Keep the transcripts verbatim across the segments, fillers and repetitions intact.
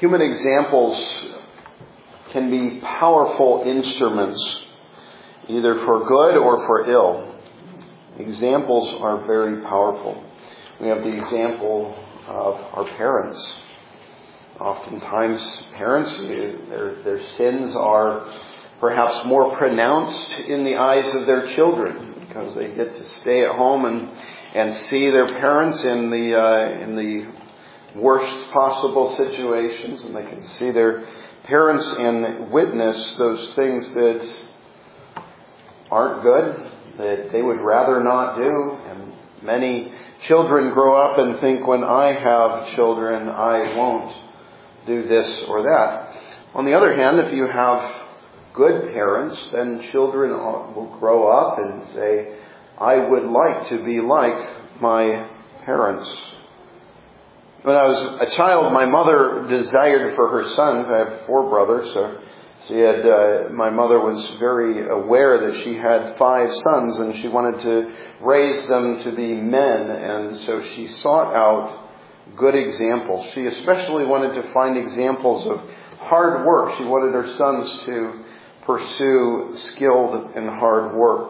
Human examples can be powerful instruments, either for good or for ill. Examples are very powerful. We have the example of our parents. Oftentimes, parents, their, their sins are perhaps more pronounced in the eyes of their children because they get to stay at home and, and see their parents in the uh, in the worst possible situations, and they can see their parents and witness those things that aren't good, that they would rather not do. And many children grow up and think, when I have children, I won't do this or that. On the other hand, if you have good parents, then children will grow up and say, I would like to be like my parents. When I was a child, my mother desired for her sons, I have four brothers, so she had, uh, my mother was very aware that she had five sons and she wanted to raise them to be men, and so she sought out good examples. She especially wanted to find examples of hard work. She wanted her sons to pursue skilled and hard work.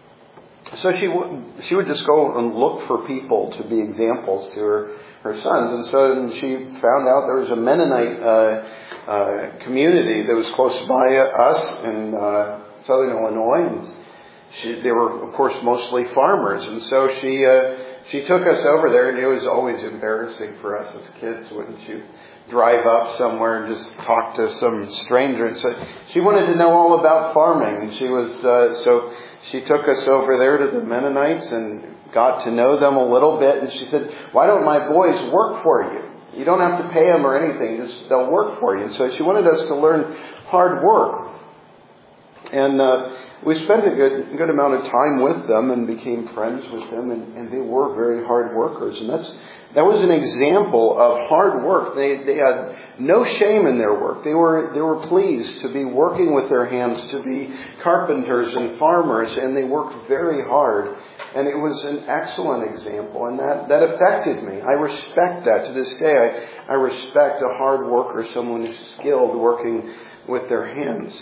So she w- she would just go and look for people to be examples to her, her sons. And so she found out there was a Mennonite uh, uh, community that was close by us in uh, southern Illinois. And she, they were, of course, mostly farmers. And so she uh, she took us over there, and it was always embarrassing for us as kids, wouldn't you? Drive up somewhere and just talk to some stranger. And so she wanted to know all about farming. And she was uh, so she took us over there to the Mennonites and got to know them a little bit. And she said, "Why don't my boys work for you? You don't have to pay them or anything. Just they'll work for you." And so she wanted us to learn hard work. And uh, we spent a good good amount of time with them and became friends with them. And, and they were very hard workers. And that's That was an example of hard work. They they had no shame in their work. They were they were pleased to be working with their hands, to be carpenters and farmers, and they worked very hard. And it was an excellent example, and that, that affected me. I respect that to this day. I, I respect a hard worker, someone who's skilled working with their hands.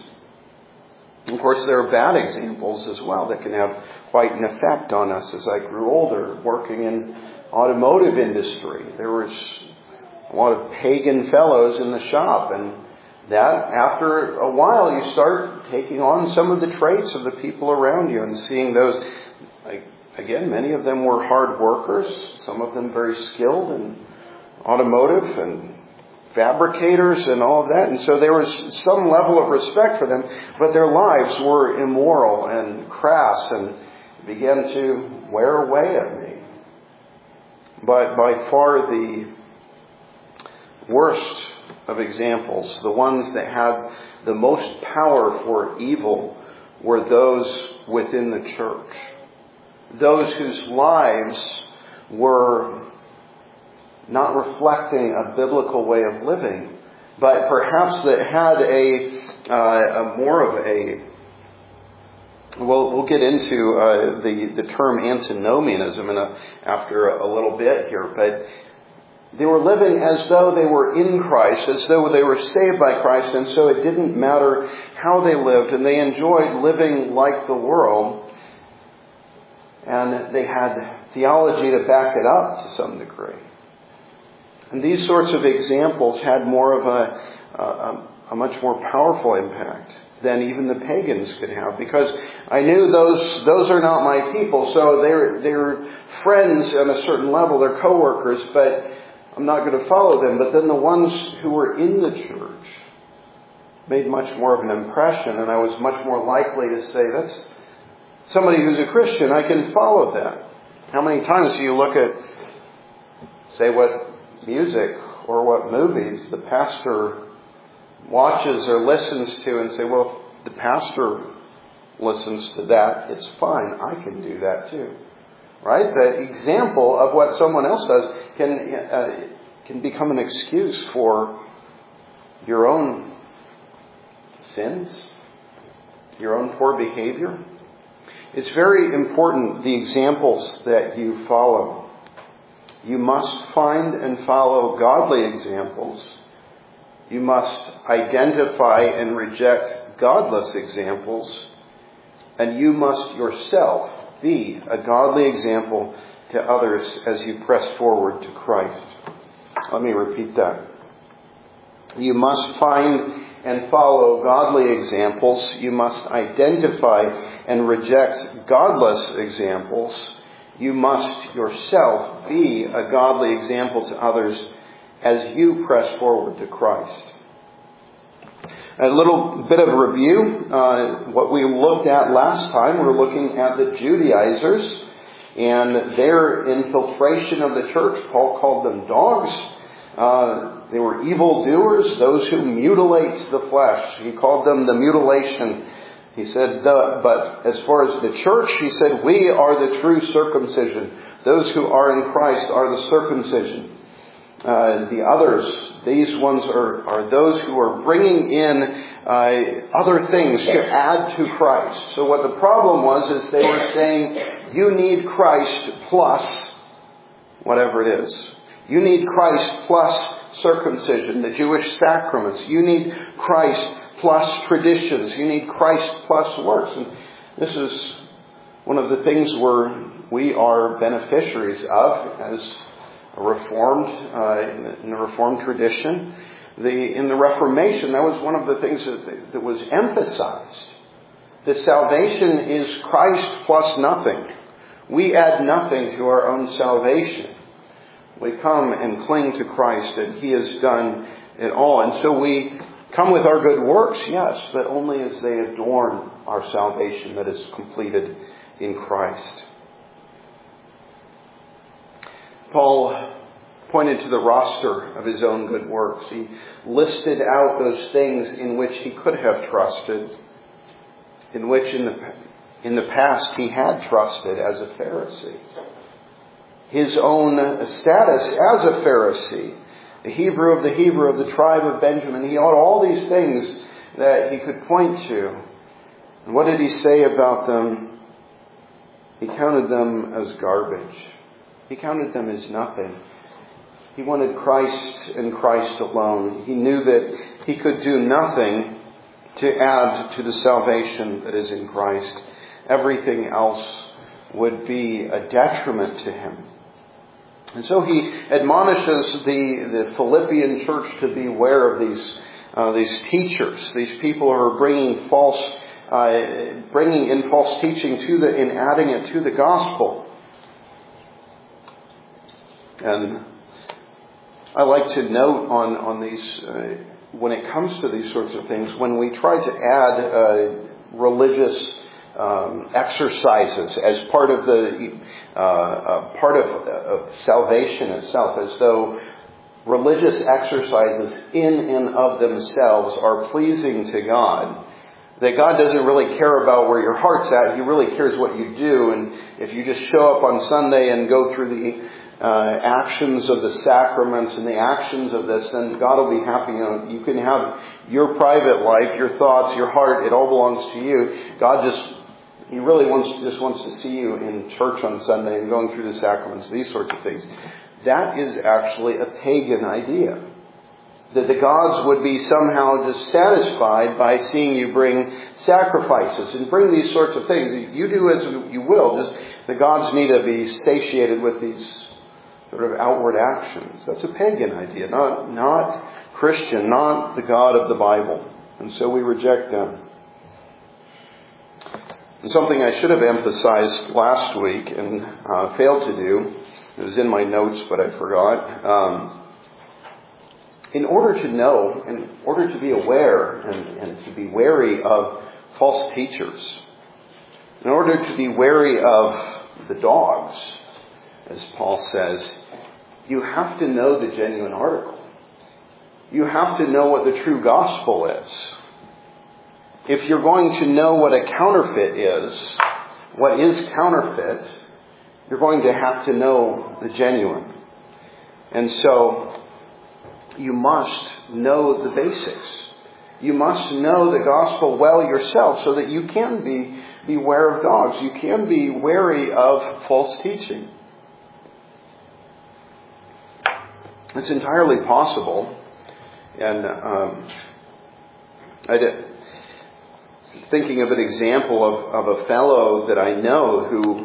Of course, there are bad examples as well that can have quite an effect on us. As I grew older, working in automotive industry, there was a lot of pagan fellows in the shop, and that after a while you start taking on some of the traits of the people around you and seeing those. Like, again, many of them were hard workers, some of them very skilled in automotive and fabricators and all of that, and so there was some level of respect for them, but their lives were immoral and crass and began to wear away at me. But by far the worst of examples, the ones that had the most power for evil, were those within the church. Those whose lives were not reflecting a biblical way of living, but perhaps that had a, uh, a more of a We'll, we'll get into uh, the, the term antinomianism in a, after a, a little bit here, but they were living as though they were in Christ, as though they were saved by Christ, and so it didn't matter how they lived, and they enjoyed living like the world, and they had theology to back it up to some degree. And these sorts of examples had more of a, a, a much more powerful impact than even the pagans could have, because I knew those those are not my people. So they're they're friends on a certain level, they're co-workers, but I'm not going to follow them. But then the ones who were in the church made much more of an impression, and I was much more likely to say, that's somebody who's a Christian, I can follow that. How many times do you look at, say, what music or what movies the pastor watches or listens to and say, well, if the pastor listens to that, it's fine. I can do that too. Right? The example of what someone else does can uh, can become an excuse for your own sins, your own poor behavior. It's very important, the examples that you follow. You must find and follow godly examples You must identify and reject godless examples. And you must yourself be a godly example to others as you press forward to Christ. Let me repeat that. You must find and follow godly examples. You must identify and reject godless examples. You must yourself be a godly example to others as you press forward to Christ. A little bit of a review. Uh, what we looked at last time, we were looking at the Judaizers and their infiltration of the church. Paul called them dogs. Uh, they were evildoers, those who mutilate the flesh. He called them the mutilation. He said, the, but as far as the church, he said, we are the true circumcision. Those who are in Christ are the circumcision. Uh, the others, these ones are, are those who are bringing in uh, other things to add to Christ. So what the problem was is they were saying, you need Christ plus whatever it is. You need Christ plus circumcision, the Jewish sacraments. You need Christ plus traditions. You need Christ plus works. And this is one of the things where we are beneficiaries of as a Reformed, uh, in the Reformed tradition. The, in the Reformation, that was one of the things that, that was emphasized. That salvation is Christ plus nothing. We add nothing to our own salvation. We come and cling to Christ, and He has done it all. And so we come with our good works, yes, but only as they adorn our salvation that is completed in Christ. Paul pointed to the roster of his own good works. He listed out those things in which he could have trusted, in which in the, in the past he had trusted as a Pharisee. His own status as a Pharisee, the Hebrew of the Hebrew of the tribe of Benjamin. He had all these things that he could point to. And what did he say about them? He counted them as garbage. He counted them as nothing. He wanted Christ and Christ alone. He knew that he could do nothing to add to the salvation that is in Christ. Everything else would be a detriment to him. And so he admonishes the, the Philippian church to beware of these uh, these teachers, these people who are bringing false, uh, bringing in false teaching to the, and adding it to the gospel. And I like to note on on these uh, when it comes to these sorts of things, when we try to add uh, religious Um, exercises as part of the uh, uh, part of, of salvation itself, as though religious exercises in and of themselves are pleasing to God. That God doesn't really care about where your heart's at. He really cares what you do. And if you just show up on Sunday and go through the uh, actions of the sacraments and the actions of this, then God will be happy. You know, you can have your private life, your thoughts, your heart. It all belongs to you. God just He really wants just wants to see you in church on Sunday and going through the sacraments, these sorts of things. That is actually a pagan idea. That the gods would be somehow just satisfied by seeing you bring sacrifices and bring these sorts of things. You do as you will. Just the gods need to be satiated with these sort of outward actions. That's a pagan idea, not not Christian, not the God of the Bible. And so we reject them. And something I should have emphasized last week and uh, failed to do, it was in my notes but I forgot. Um, in order to know, in order to be aware and, and to be wary of false teachers, in order to be wary of the dogs, as Paul says, you have to know the genuine article. You have to know what the true gospel is. If you're going to know what a counterfeit is, what is counterfeit, you're going to have to know the genuine. And so, you must know the basics. You must know the gospel well yourself so that you can be beware of dogs. You can be wary of false teaching. It's entirely possible, And um, I did, thinking of an example of, of a fellow that I know who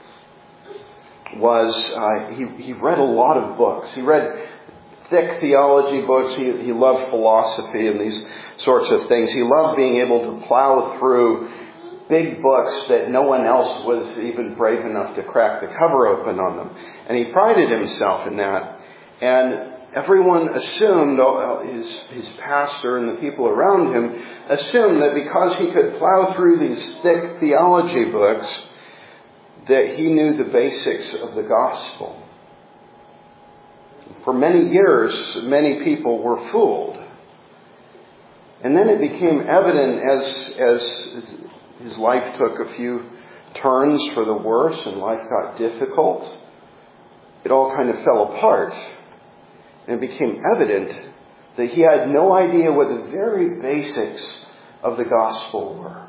was, uh, he, he read a lot of books. He read thick theology books. He, he loved philosophy and these sorts of things. He loved being able to plow through big books that no one else was even brave enough to crack the cover open on them. And he prided himself in that. And everyone assumed, his, his pastor and the people around him assumed that because he could plow through these thick theology books, that he knew the basics of the gospel. For many years, many people were fooled. And then it became evident as, as his life took a few turns for the worse and life got difficult, it all kind of fell apart. And it became evident that he had no idea what the very basics of the gospel were.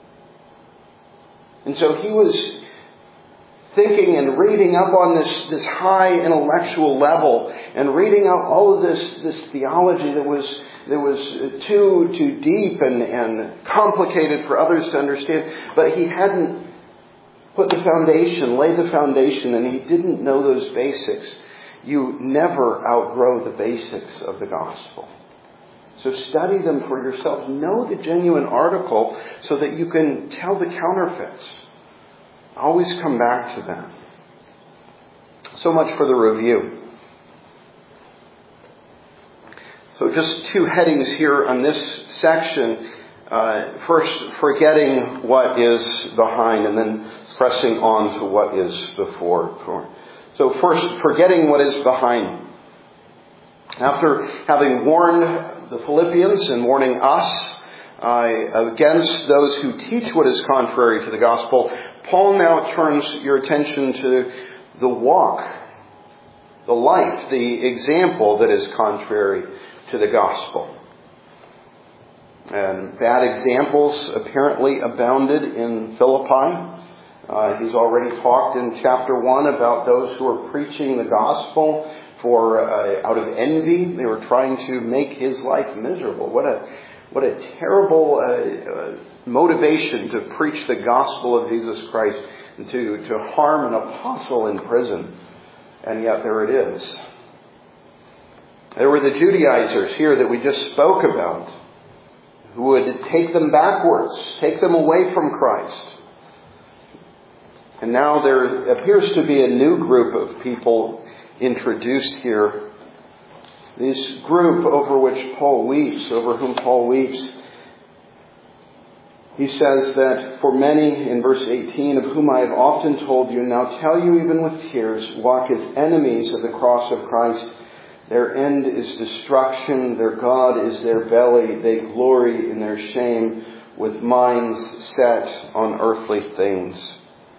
And so he was thinking and reading up on this, this high intellectual level and reading up all of this, this theology that was that was too too deep and, and complicated for others to understand. But he hadn't put the foundation, laid the foundation, and he didn't know those basics. You never outgrow the basics of the gospel. So study them for yourself. Know the genuine article so that you can tell the counterfeits. Always come back to that. So much for the review. So just two headings here on this section. Uh, first, forgetting what is behind, and then pressing on to what is before. So first, forgetting what is behind. After having warned the Philippians and warning us uh, against those who teach what is contrary to the gospel, Paul now turns your attention to the walk, the life, the example that is contrary to the gospel. And bad examples apparently abounded in Philippi. Uh, he's already talked in chapter one about those who are preaching the gospel for uh, out of envy. They were trying to make his life miserable. What a what a terrible uh, uh, motivation to preach the gospel of Jesus Christ and to, to harm an apostle in prison. And yet there it is. There were the Judaizers here that we just spoke about, who would take them backwards, take them away from Christ. And now there appears to be a new group of people introduced here. This group over which Paul weeps, over whom Paul weeps. He says that for many, in verse eighteen, of whom I have often told you, now tell you even with tears, walk as enemies of the cross of Christ. Their end is destruction. Their God is their belly. They glory in their shame with minds set on earthly things.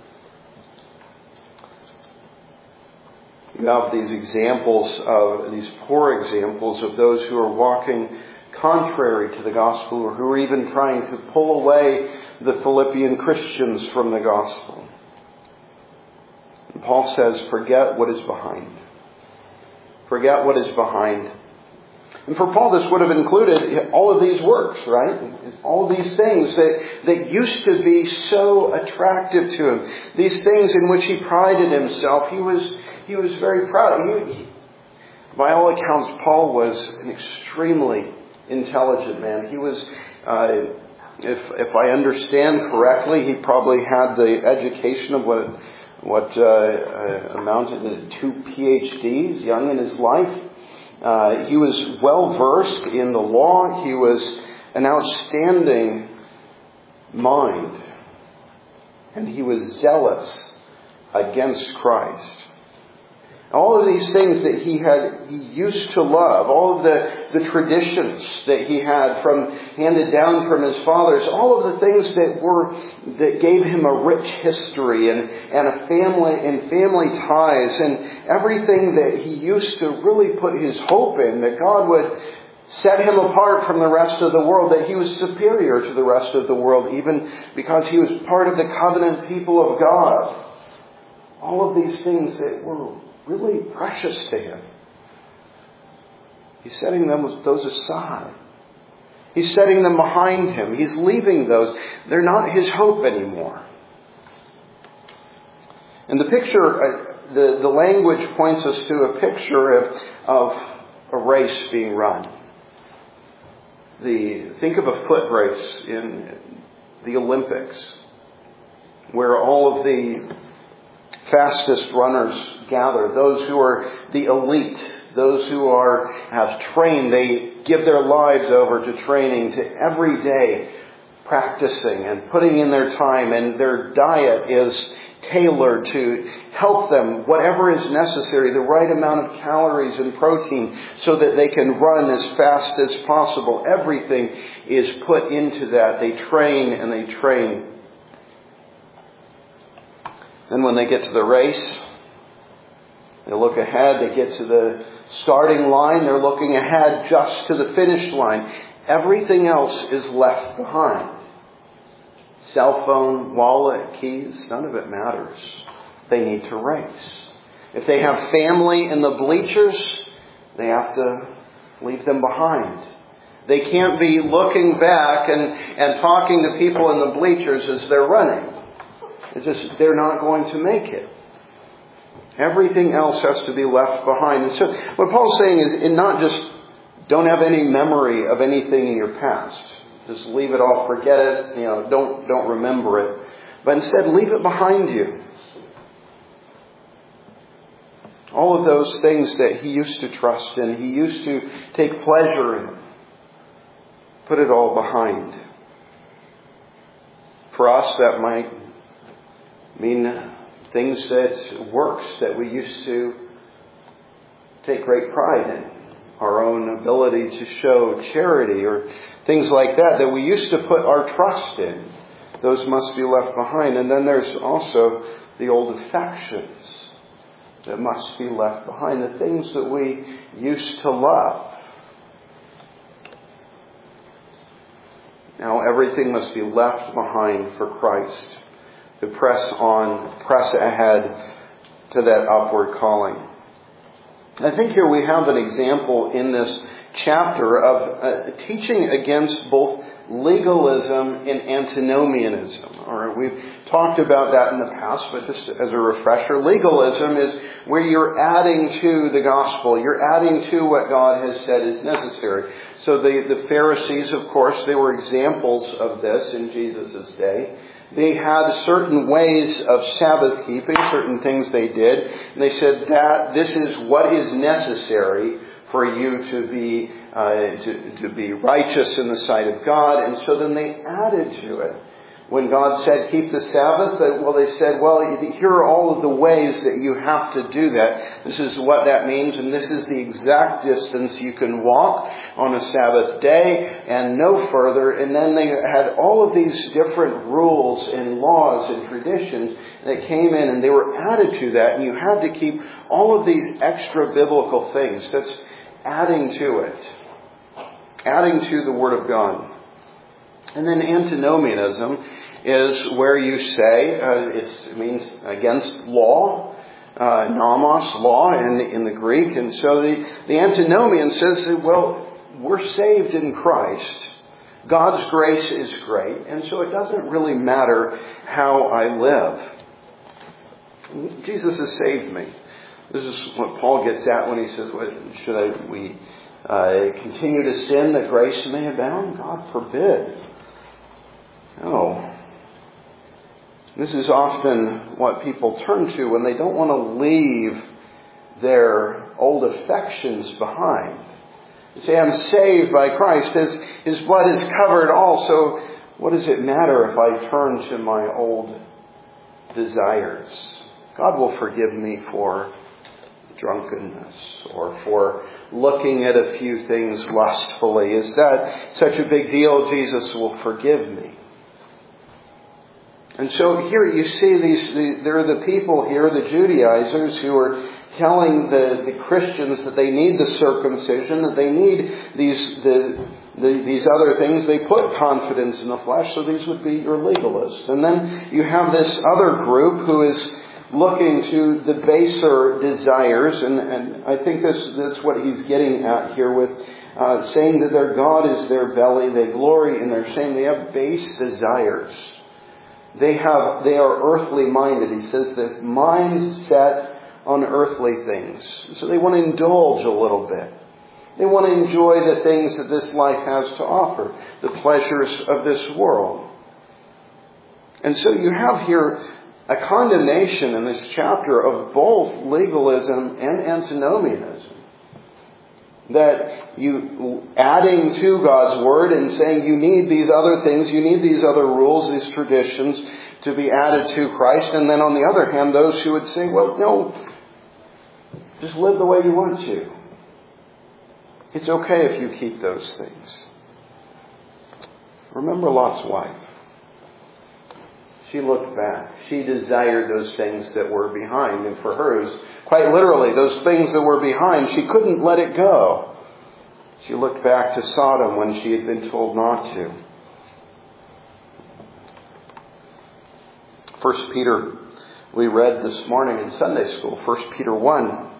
You have these examples of, these poor examples of those who are walking contrary to the gospel, or who are even trying to pull away the Philippian Christians from the gospel. And Paul says, forget what is behind. Forget what is behind. And for Paul, this would have included all of these works, right? All of these things that, that used to be so attractive to him. These things in which he prided himself. He was, he was very proud. He, he, by all accounts, Paul was an extremely intelligent man. He was, uh, if if I understand correctly, he probably had the education of what what uh, uh, amounted to two P H Ds, young in his life. Uh, he was well versed in the law. He was an outstanding mind, and he was zealous against Christ. All of these things that he had, he used to love, all of the, the traditions that he had from handed down from his fathers, all of the things that were that gave him a rich history and, and a family and family ties, and everything that he used to really put his hope in, that God would set him apart from the rest of the world, that he was superior to the rest of the world, even because he was part of the covenant people of God. All of these things that were really precious to him. He's setting them, those aside. He's setting them behind him. He's leaving those. They're not his hope anymore. And the picture, the, the language points us to a picture of, of a race being run. The, think of a foot race in the Olympics, where all of the fastest runners gather, those who are the elite, those who are have trained, they give their lives over to training, to every day practicing and putting in their time, and their diet is tailored to help them, whatever is necessary, the right amount of calories and protein so that they can run as fast as possible. Everything is put into that. They train and they train. Then when they get to the race, they look ahead, they get to the starting line, they're looking ahead just to the finish line. Everything else is left behind. Cell phone, wallet, keys, none of it matters. They need to race. If they have family in the bleachers, they have to leave them behind. They can't be looking back and, and talking to people in the bleachers as they're running. It's just, they're not going to make it. Everything else has to be left behind. And so what Paul's saying is, and not just don't have any memory of anything in your past. Just leave it all, forget it, you know, don't don't remember it. But instead, leave it behind you. All of those things that he used to trust in, he used to take pleasure in. Put it all behind. For us, that might mean things that, works that we used to take great pride in. Our own ability to show charity or things like that, that we used to put our trust in. Those must be left behind. And then there's also the old affections that must be left behind. The things that we used to love. Now everything must be left behind for Christ to press on, press ahead to that upward calling. I think here we have an example in this chapter of uh, teaching against both legalism and antinomianism. All right, we've talked about that in the past, but just as a refresher, legalism is where you're adding to the gospel. You're adding to what God has said is necessary. So the, the Pharisees, of course, they were examples of this in Jesus' day. They had certain ways of Sabbath keeping, certain things they did. And they said that this is what is necessary for you to be uh, to, to be righteous in the sight of God. And so then they added to it. When God said, keep the Sabbath, well, they said, well, here are all of the ways that you have to do that. This is what that means, and this is the exact distance you can walk on a Sabbath day, and no further. And then they had all of these different rules and laws and traditions that came in, and they were added to that, and you had to keep all of these extra biblical things. That's adding to it. Adding to the Word of God. And then antinomianism is where you say, uh, it's, it means against law, uh, nomos, law in, in the Greek. And so the, the antinomian says, well, we're saved in Christ. God's grace is great. And so it doesn't really matter how I live. Jesus has saved me. This is what Paul gets at when he says, well, should I, we uh, continue to sin that grace may abound? God forbid. No. This is often what people turn to when they don't want to leave their old affections behind. They say, I'm saved by Christ. His, his blood has covered all. So what does it matter if I turn to my old desires? God will forgive me for drunkenness or for looking at a few things lustfully. Is that such a big deal? Jesus will forgive me. And so here you see these, the, there are the people here, the Judaizers, who are telling the, the Christians that they need the circumcision, that they need these the, the, these other things. They put confidence in the flesh, so these would be your legalists. And then you have this other group who is looking to the baser desires, and, and I think this that's what he's getting at here with uh, saying that their God is their belly, they glory in their shame, they have base desires. They have they are earthly minded. He says that minds set on earthly things. So they want to indulge a little bit. They want to enjoy the things that this life has to offer, the pleasures of this world. And so you have here a condemnation in this chapter of both legalism and antinomianism. That you adding to God's Word and saying you need these other things, you need these other rules, these traditions to be added to Christ. And then on the other hand, those who would say, well, no, just live the way you want to. It's okay if you keep those things. Remember Lot's wife. She looked back. She desired those things that were behind. And for her, it was quite literally those things that were behind. She couldn't let it go. She looked back to Sodom when she had been told not to. First Peter, we read this morning in Sunday school. First Peter one.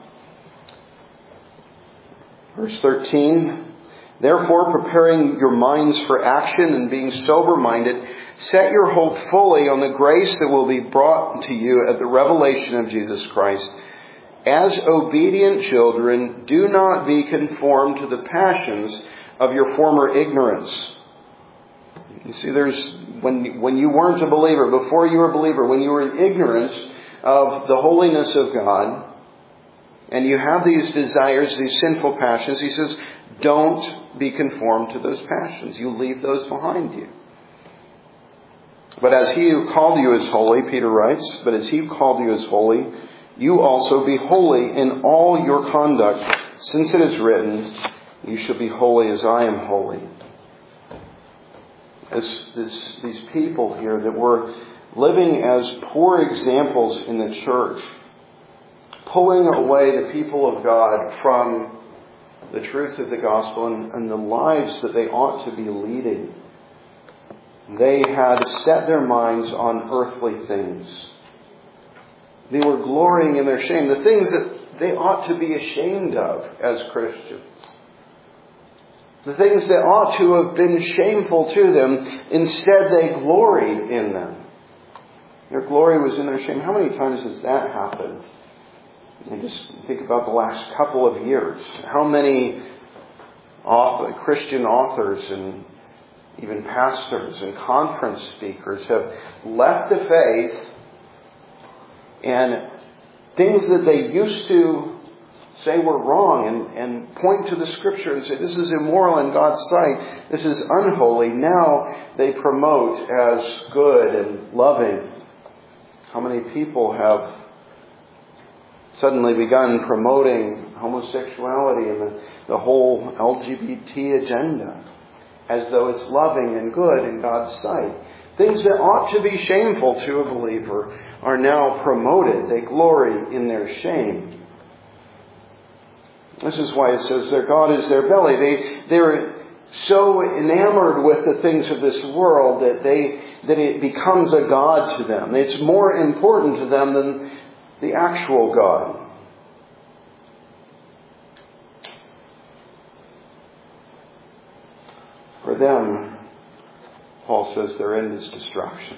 Verse thirteen. Therefore, preparing your minds for action and being sober-minded, set your hope fully on the grace that will be brought to you at the revelation of Jesus Christ. As obedient children, do not be conformed to the passions of your former ignorance. You see, there's when when you weren't a believer, before you were a believer, when you were in ignorance of the holiness of God, and you have these desires, these sinful passions, he says, don't be conformed to those passions. You leave those behind you. But as he who called you is holy, Peter writes, but as he who called you is holy, you also be holy in all your conduct, since it is written, you shall be holy as I am holy. As this, these people here that were living as poor examples in the church, pulling away the people of God from the truth of the gospel and, and the lives that they ought to be leading. They had set their minds on earthly things. They were glorying in their shame, the things that they ought to be ashamed of as Christians. The things that ought to have been shameful to them, instead they gloried in them. Their glory was in their shame. How many times has that happened? And just think about the last couple of years. How many author, Christian authors and even pastors and conference speakers have left the faith, and things that they used to say were wrong and, and point to the Scripture and say this is immoral in God's sight, this is unholy, now they promote as good and loving. How many people have suddenly begun promoting homosexuality and the, the whole L G B T agenda as though it's loving and good in God's sight? Things that ought to be shameful to a believer are now promoted. They glory in their shame. This is why it says their God is their belly. They, they're so enamored with the things of this world that they that it becomes a God to them. It's more important to them than the actual God. For them, Paul says their end is destruction.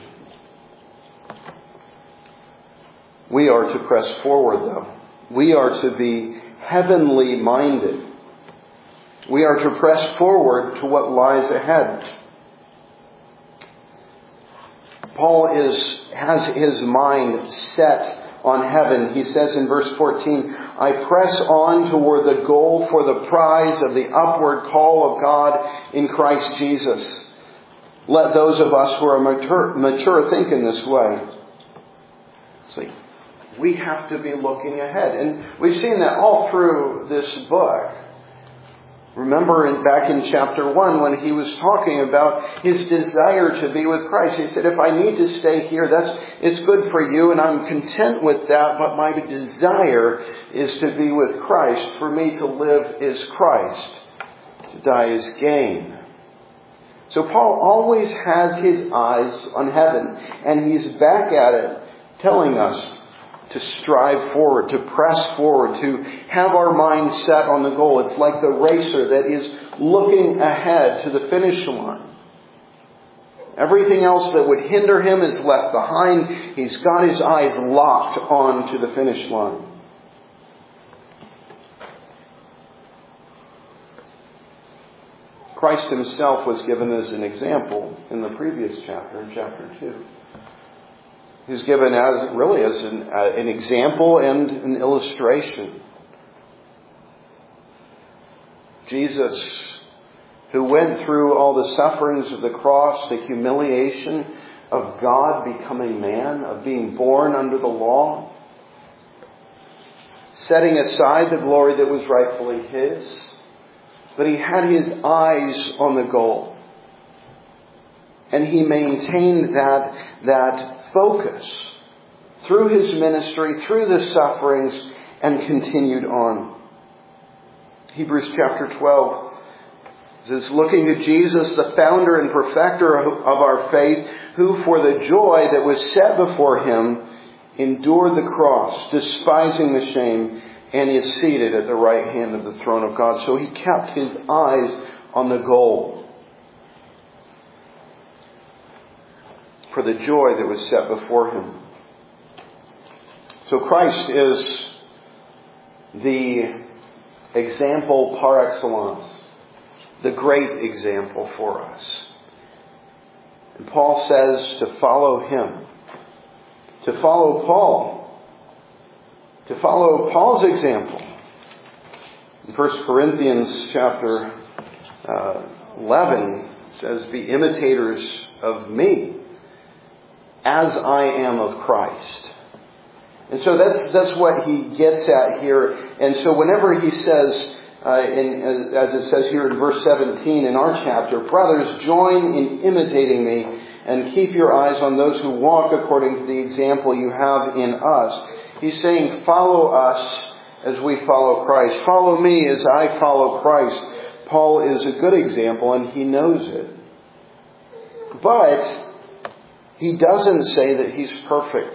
We are to press forward, though. We are to be heavenly minded. We are to press forward to what lies ahead. Paul is has his mind set on heaven. He says in verse fourteen, I press on toward the goal for the prize of the upward call of God in Christ Jesus. Let those of us who are mature, mature think in this way. See, we have to be looking ahead. And we've seen that all through this book. Remember in, back in chapter one when he was talking about his desire to be with Christ. He said, if I need to stay here, that's it's good for you and I'm content with that. But my desire is to be with Christ. For me to live is Christ. To die is gain. So Paul always has his eyes on heaven. And he's back at it telling us to strive forward, to press forward, to have our mind set on the goal. It's like the racer that is looking ahead to the finish line. Everything else that would hinder him is left behind. He's got his eyes locked on to the finish line. Christ himself was given as an example in the previous chapter, in chapter two. He's given as really as an, uh, an example and an illustration. Jesus, who went through all the sufferings of the cross, the humiliation of God becoming man, of being born under the law, setting aside the glory that was rightfully his, but he had his eyes on the goal. And he maintained that, that focus through his ministry, through the sufferings, and continued on. Hebrews chapter twelve says, looking to Jesus, the founder and perfecter of our faith, who for the joy that was set before him endured the cross, despising the shame, and is seated at the right hand of the throne of God. So he kept his eyes on the goal, for the joy that was set before him. So Christ is the example par excellence, the great example for us. And Paul says to follow him, to follow Paul, to follow Paul's example. In First Corinthians chapter uh, eleven, it says, be imitators of me, as I am of Christ. And so that's that's what he gets at here. And so whenever he says, uh, in, as it says here in verse seventeen in our chapter, brothers, join in imitating me and keep your eyes on those who walk according to the example you have in us. He's saying, follow us as we follow Christ. Follow me as I follow Christ. Paul is a good example and he knows it. But he doesn't say that he's perfect.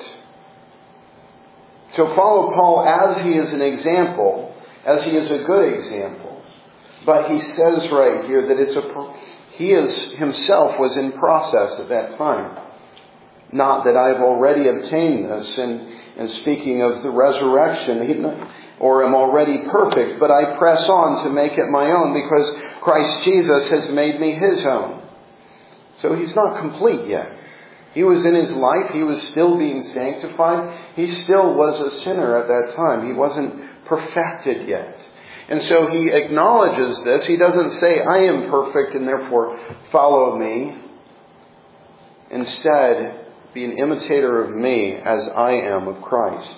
So follow Paul as he is an example, as he is a good example. But he says right here that it's a he is himself was in process at that time. Not that I've already obtained this, and, and speaking of the resurrection, or am already perfect, but I press on to make it my own because Christ Jesus has made me his own. So he's not complete yet. He was in his life. He was still being sanctified. He still was a sinner at that time. He wasn't perfected yet. And so he acknowledges this. He doesn't say, I am perfect and therefore follow me. Instead, be an imitator of me as I am of Christ.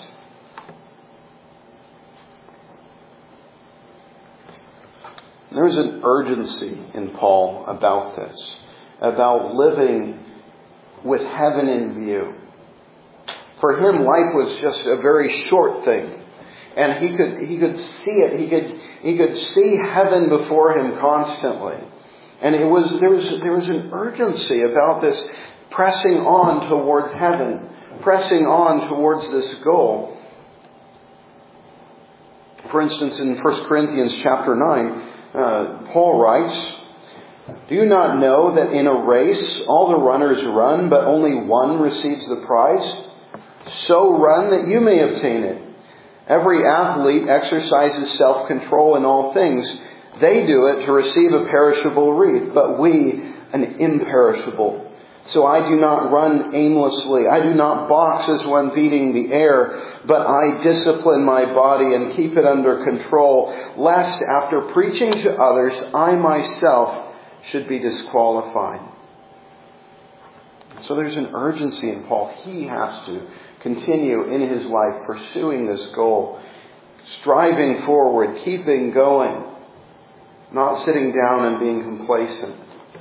There's an urgency in Paul about this, about living with heaven in view. For him, life was just a very short thing. And he could he could see it. He could he could see heaven before him constantly. And it was there was there was an urgency about this pressing on towards heaven, pressing on towards this goal. For instance, in First Corinthians chapter nine, uh, Paul writes, do you not know that in a race all the runners run, but only one receives the prize? So run that you may obtain it. Every athlete exercises self-control in all things. They do it to receive a perishable wreath, but we an imperishable. So I do not run aimlessly. I do not box as one beating the air, but I discipline my body and keep it under control, lest after preaching to others, I myself should be disqualified. So there's an urgency in Paul. He has to continue in his life pursuing this goal, striving forward, keeping going, not sitting down and being complacent.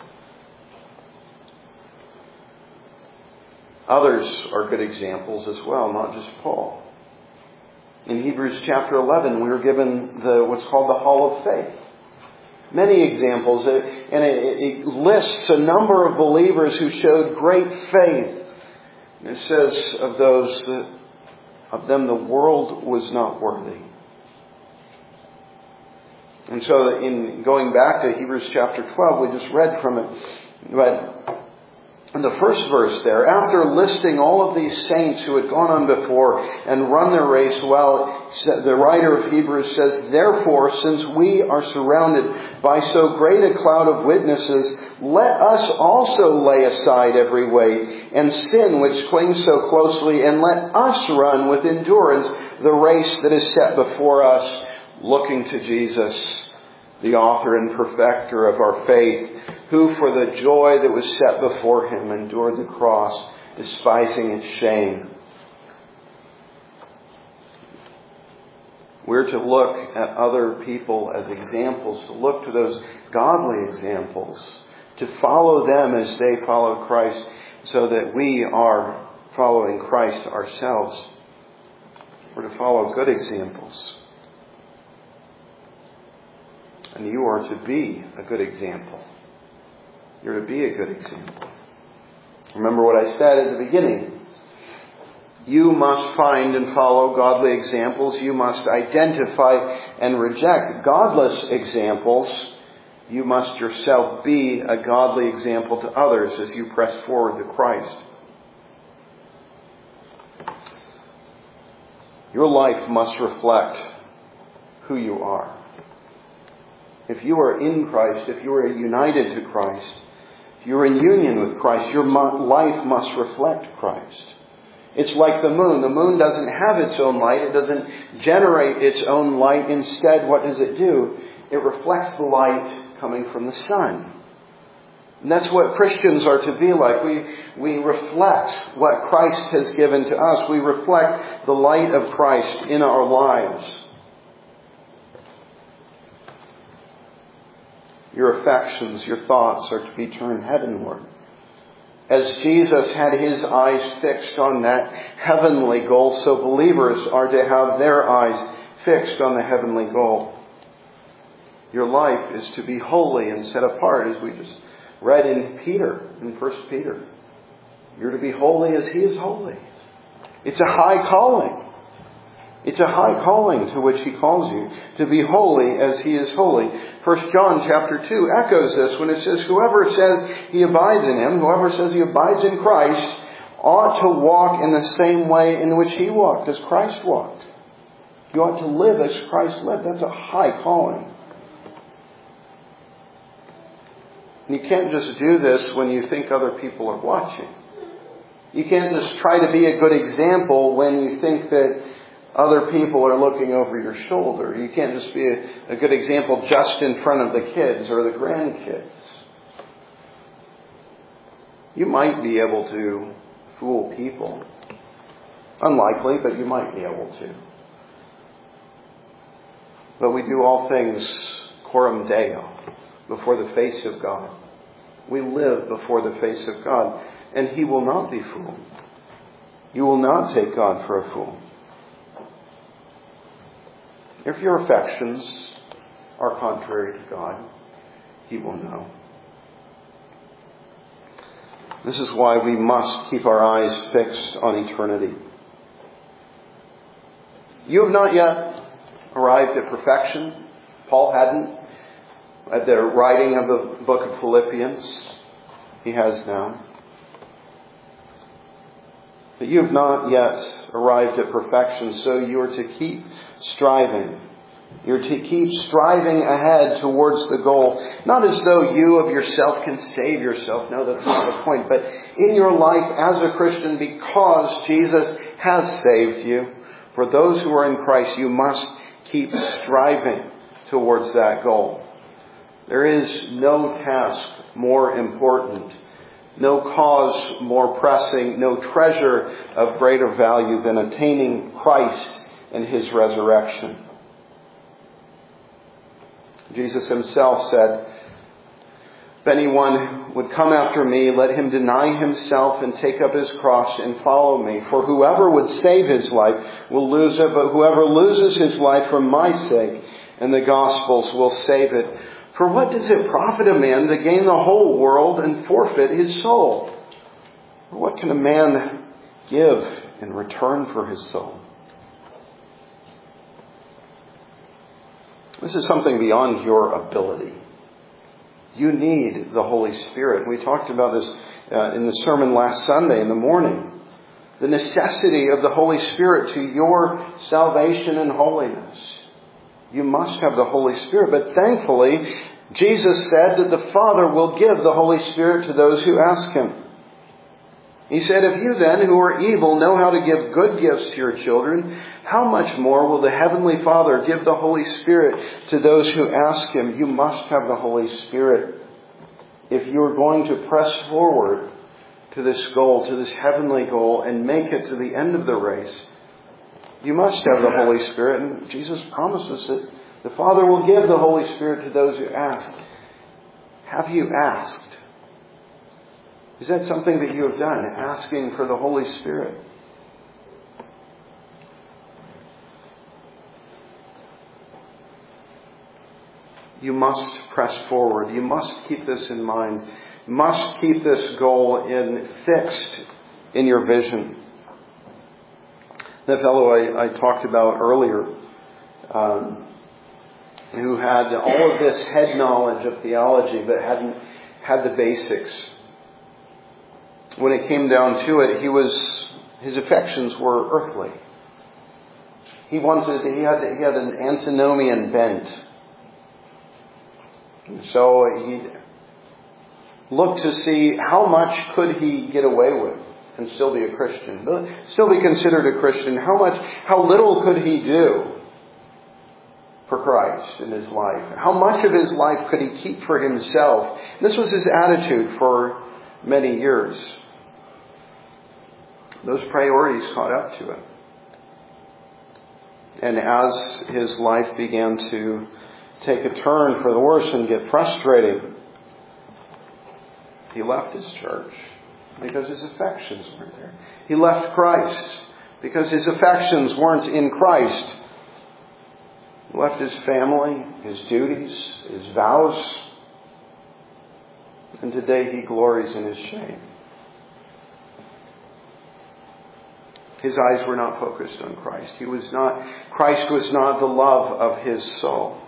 Others are good examples as well, not just Paul. In Hebrews chapter eleven, we were given the what's called the Hall of Faith. Many examples, and it, it lists a number of believers who showed great faith. And it says of those that Of them the world was not worthy. And so in going back to Hebrews chapter twelve, we just read from it. But in the first verse there, after listing all of these saints who had gone on before and run their race well, the writer of Hebrews says, "Therefore, since we are surrounded by so great a cloud of witnesses, let us also lay aside every weight and sin which clings so closely, and let us run with endurance the race that is set before us, looking to Jesus, the author and perfecter of our faith, who for the joy that was set before him endured the cross, despising its shame." We're to look at other people as examples, to look to those godly examples, to follow them as they follow Christ, so that we are following Christ ourselves. We're to follow good examples. And you are to be a good example. You're to be a good example. Remember what I said at the beginning. You must find and follow godly examples. You must identify and reject godless examples. You must yourself be a godly example to others as you press forward to Christ. Your life must reflect who you are. If you are in Christ, if you are united to Christ, if you're in union with Christ, your life must reflect Christ. It's like the moon. The moon doesn't have its own light. It doesn't generate its own light. Instead, what does it do? It reflects the light coming from the sun. And that's what Christians are to be like. We, we reflect what Christ has given to us. We reflect the light of Christ in our lives. Your affections, your thoughts are to be turned heavenward. As Jesus had his eyes fixed on that heavenly goal, so believers are to have their eyes fixed on the heavenly goal. Your life is to be holy and set apart, as we just read in Peter, in First Peter. You're to be holy as he is holy. It's a high calling. It's a high calling to which he calls you, to be holy as he is holy. First John chapter two echoes this when it says, "Whoever says he abides in him, whoever says he abides in Christ, ought to walk in the same way in which he walked, as Christ walked." You ought to live as Christ lived. That's a high calling. You can't just do this when you think other people are watching. You can't just try to be a good example when you think that other people are looking over your shoulder. You can't just be a, a good example just in front of the kids or the grandkids. You might be able to fool people. Unlikely, but you might be able to. But we do all things coram Deo, before the face of God. We live before the face of God, and he will not be fooled. You will not take God for a fool. If your affections are contrary to God, he will know. This is why we must keep our eyes fixed on eternity. You have not yet arrived at perfection. Paul hadn't. At the writing of the book of Philippians, he has now. But you have not yet arrived at perfection, so you are to keep striving. You're to keep striving ahead towards the goal. Not as though you of yourself can save yourself. No, that's not the point. But in your life as a Christian, because Jesus has saved you, for those who are in Christ, you must keep striving towards that goal. There is no task more important, no cause more pressing, no treasure of greater value than attaining Christ and his resurrection. Jesus himself said, "If anyone would come after me, let him deny himself and take up his cross and follow me. For whoever would save his life will lose it, but whoever loses his life for my sake and the gospel's will save it. For what does it profit a man to gain the whole world and forfeit his soul? Or what can a man give in return for his soul?" This is something beyond your ability. You need the Holy Spirit. We talked about this uh, in the sermon last Sunday in the morning. The necessity of the Holy Spirit to your salvation and holiness. You must have the Holy Spirit. But thankfully, Jesus said that the Father will give the Holy Spirit to those who ask Him. He said, if you then, who are evil, know how to give good gifts to your children, how much more will the Heavenly Father give the Holy Spirit to those who ask Him? You must have the Holy Spirit if you're going to press forward to this goal, to this heavenly goal, and make it to the end of the race. You must have the Holy Spirit, and Jesus promises it. The Father will give the Holy Spirit to those who ask. Have you asked? Is that something that you have done, asking for the Holy Spirit? You must press forward. You must keep this in mind. You must keep this goal in fixed in your vision. The fellow I, I talked about earlier, um, who had all of this head knowledge of theology but hadn't had the basics. When it came down to it, he was his affections were earthly. He wanted he had he had an antinomian bent. And so he looked to see how much could he get away with and still be a Christian, still be considered a Christian. How much, how little could he do for Christ in his life? How much of his life could he keep for himself? And this was his attitude for many years. Those priorities caught up to him. And as his life began to take a turn for the worse and get frustrating, he left his church because his affections weren't there. He left Christ because his affections weren't in Christ. He left his family, his duties, his vows. And today he glories in his shame. His eyes were not focused on Christ. He was not, Christ was not the love of his soul.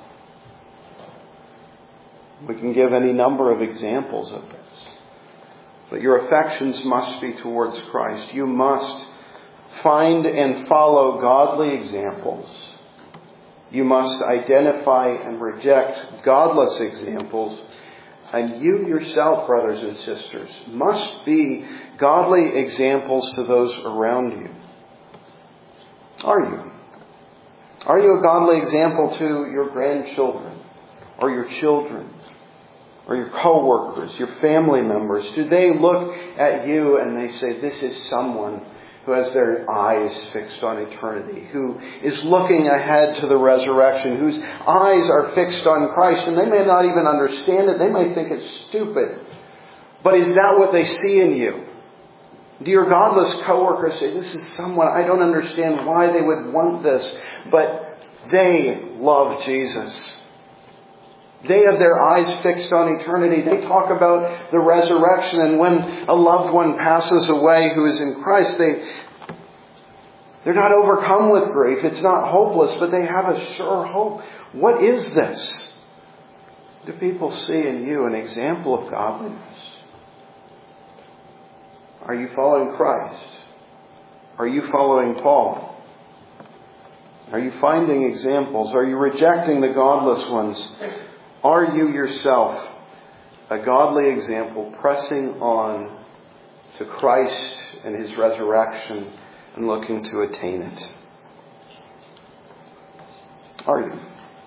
We can give any number of examples of this. But your affections must be towards Christ. You must find and follow godly examples. You must identify and reject godless examples. And you yourself, brothers and sisters, must be godly examples to those around you. Are you? Are you a godly example to your grandchildren or your children or your co-workers, your family members? Do they look at you and they say, this is someone who has their eyes fixed on eternity, who is looking ahead to the resurrection, whose eyes are fixed on Christ, and they may not even understand it. They may think it's stupid. But is that what they see in you? Do your godless coworkers say, this is someone, I don't understand why they would want this, but they love Jesus. They have their eyes fixed on eternity. They talk about the resurrection, and when a loved one passes away who is in Christ, they, they're not overcome with grief. It's not hopeless, but they have a sure hope. What is this? Do people see in you an example of godliness? Are you following Christ? Are you following Paul? Are you finding examples? Are you rejecting the godless ones? Are you yourself a godly example pressing on to Christ and His resurrection and looking to attain it? Are you?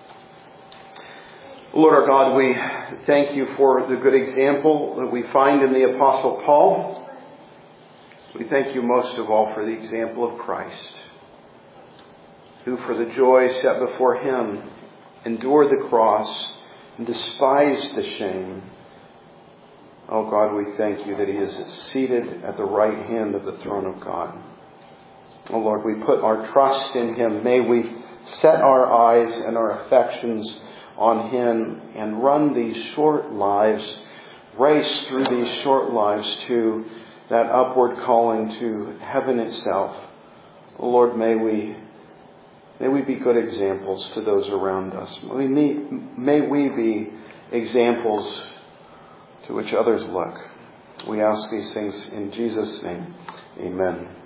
Lord our God, we thank you for the good example that we find in the Apostle Paul. We thank you most of all for the example of Christ, who for the joy set before Him endured the cross and despised the shame. Oh God, we thank you that He is seated at the right hand of the throne of God. Oh Lord, we put our trust in Him. May we set our eyes and our affections on Him and run these short lives, race through these short lives to that upward calling to heaven itself. Oh Lord, may we May we be good examples to those around us. May we, may we be examples to which others look. We ask these things in Jesus' name. Amen.